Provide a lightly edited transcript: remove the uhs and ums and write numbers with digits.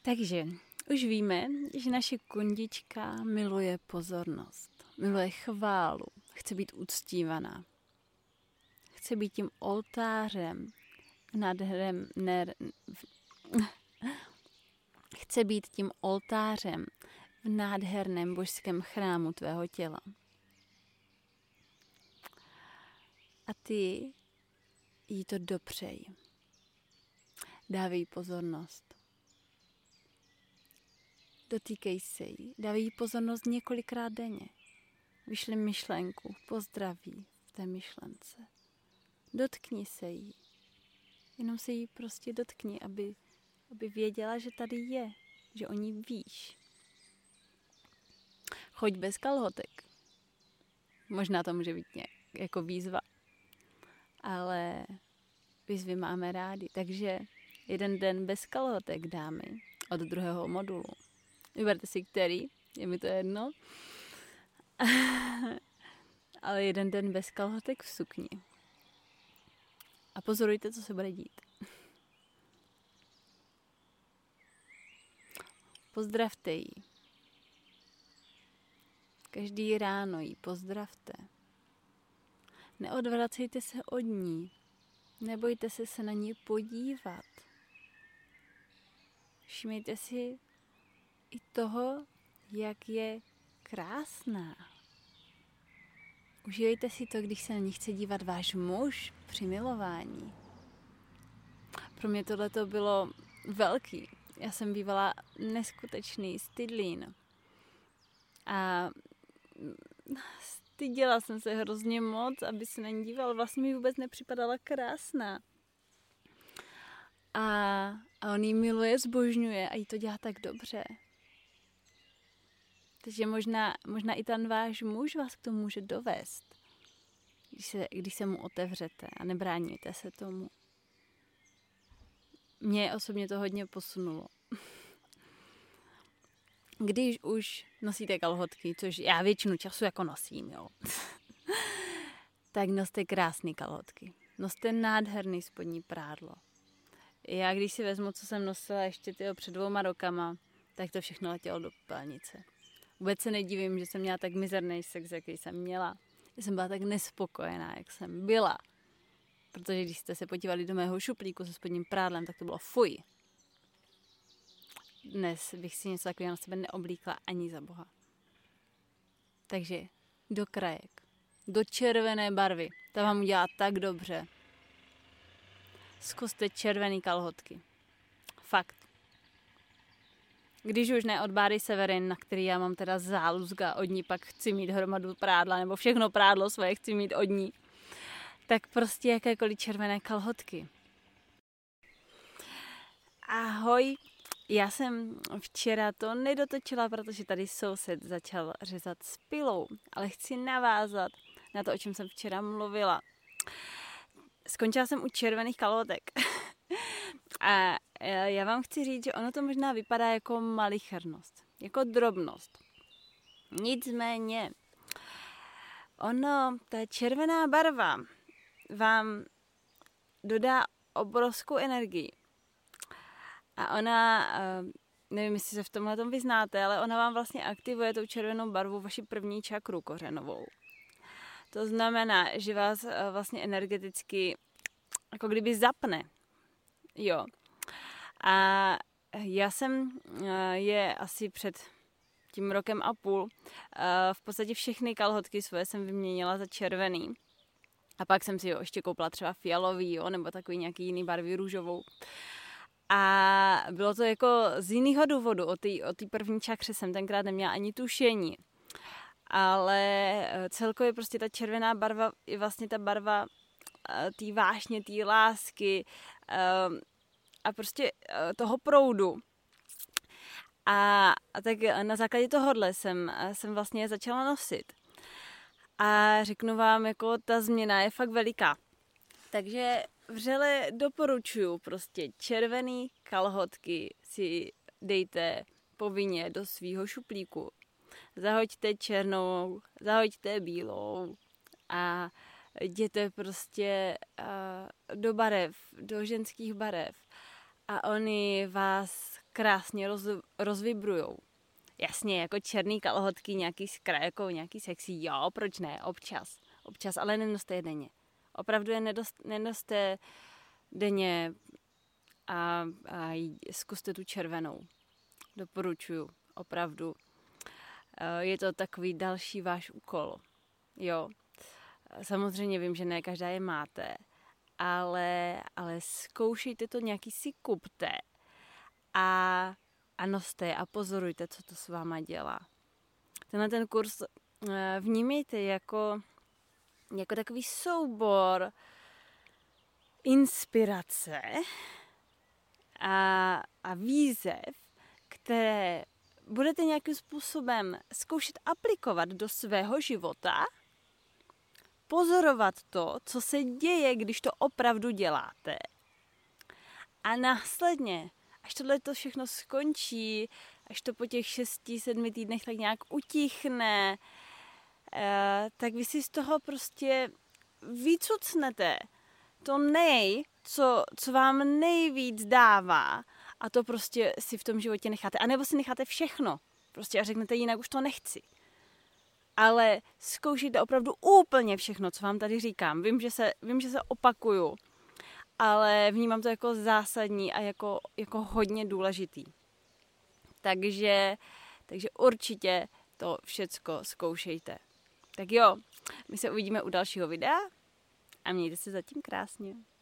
Takže už víme, že naše kondička miluje pozornost, miluje chválu, chce být uctívaná. Chce být tím oltářem, chce být tím oltářem v nádherném božském chrámu tvého těla. A ty jí to dopřej. Dávej jí pozornost. Dotýkej se jí. Dávej jí pozornost několikrát denně. Vyšli myšlenku, pozdraví v té myšlence. Dotkni se jí. Jenom se jí prostě dotkni, aby věděla, že tady je, že o ní víš. Choď bez kalhotek. Možná to může být nějak jako výzva, ale výzvy máme rádi. Takže 1 den bez kalhotek, dámy, od 2. modulu. Vyberte si který, je mi to jedno. Ale 1 den bez kalhotek v sukni. A pozorujte, co se bude dít. Pozdravte ji. Každý ráno ji pozdravte. Neodvracejte se od ní. Nebojte se na ní podívat. Všimněte si i toho, jak je krásná. Užijte si to, když se na ní chce dívat váš muž při milování. Pro mě tohleto bylo velký. Já jsem bývala neskutečný stydlín. A styděla jsem se hrozně moc, aby se na ní díval. Vlastně mi vůbec nepřipadala krásná. A on jí miluje, zbožňuje a jí to dělá tak dobře. Takže možná i ten váš muž vás k tomu může dovést, když se mu otevřete a nebráníte se tomu. Mě osobně to hodně posunulo. Když už nosíte kalhotky, což já většinu času jako nosím, jo, tak noste krásné kalhotky. Noste nádherný spodní prádlo. Já když si vezmu, co jsem nosila ještě před 2 rokama, tak to všechno letělo do popelnice. Vůbec se nedivím, že jsem měla tak mizerný sex, jaký jsem měla. Já jsem byla tak nespokojená, jak jsem byla. Protože když jste se podívali do mého šuplíku se spodním prádlem, tak to bylo fuj. Dnes bych si něco takového na sebe neoblíkla ani za boha. Takže do krajek, do červené barvy. Ta vám udělá tak dobře. Zkuste červený kalhotky. Fakt. Když už ne od Báry Severin, na který já mám teda záluzga od ní, pak chci mít hromadu prádla, nebo všechno prádlo svoje chci mít od ní, tak prostě jakékoliv červené kalhotky. Ahoj, já jsem včera to nedotočila, protože tady soused začal řezat s pilou, ale chci navázat na to, o čem jsem včera mluvila. Skončila jsem u červených kalhotek. A já vám chci říct, že ono to možná vypadá jako malichernost, jako drobnost. Nicméně, ta červená barva vám dodá obrovskou energii. A ona, nevím, jestli se v tomhle vyznáte, ale ona vám vlastně aktivuje tou červenou barvu vaši první čakru kořenovou. To znamená, že vás vlastně energeticky jako kdyby zapne. Jo. A já jsem je asi před tím 1,5 roku v podstatě všechny kalhotky svoje jsem vyměnila za červený. A pak jsem si ještě koupila třeba fialový, jo, nebo takový nějaký jiný barvy, růžovou. A bylo to jako z jiného důvodu. O té první čakře jsem tenkrát neměla ani tušení. Ale celkově prostě ta červená barva je vlastně ta barva té vášně, té lásky a prostě toho proudu. A tak na základě tohohle jsem vlastně začala nosit. A řeknu vám, jako ta změna je fakt veliká. Takže vřele doporučuju prostě červený kalhotky si dejte povinně do svýho šuplíku. Zahoďte černou, zahoďte bílou a jděte prostě do barev, do ženských barev a oni vás krásně rozvibrujou. Jasně, jako černý kalhotky, nějaký jako nějaký sexy, jo, proč ne, občas, ale nenoste je denně. Opravdu je nenoste denně a zkuste tu červenou. Doporučuju, opravdu. Je to takový další váš úkol, jo. Samozřejmě vím, že ne každá je máte, ale zkoušejte to, nějaký si kupte a noste a pozorujte, co to s váma dělá. Ten kurz vnímejte jako takový soubor inspirace a výzev, které budete nějakým způsobem zkoušet aplikovat do svého života, pozorovat to, co se děje, když to opravdu děláte. A následně, až tohle to všechno skončí, až to po těch 6-7 týdnech tak nějak utichne, tak vy si z toho prostě vycucnete to co vám nejvíc dává, a to prostě si v tom životě necháte. A nebo si necháte všechno. Prostě a řeknete, jinak už to nechci. Ale zkoušejte opravdu úplně všechno, co vám tady říkám. Vím, že se opakuju, ale vnímám to jako zásadní a jako hodně důležitý. Takže určitě to všecko zkoušejte. Tak jo, my se uvidíme u dalšího videa a mějte se zatím krásně.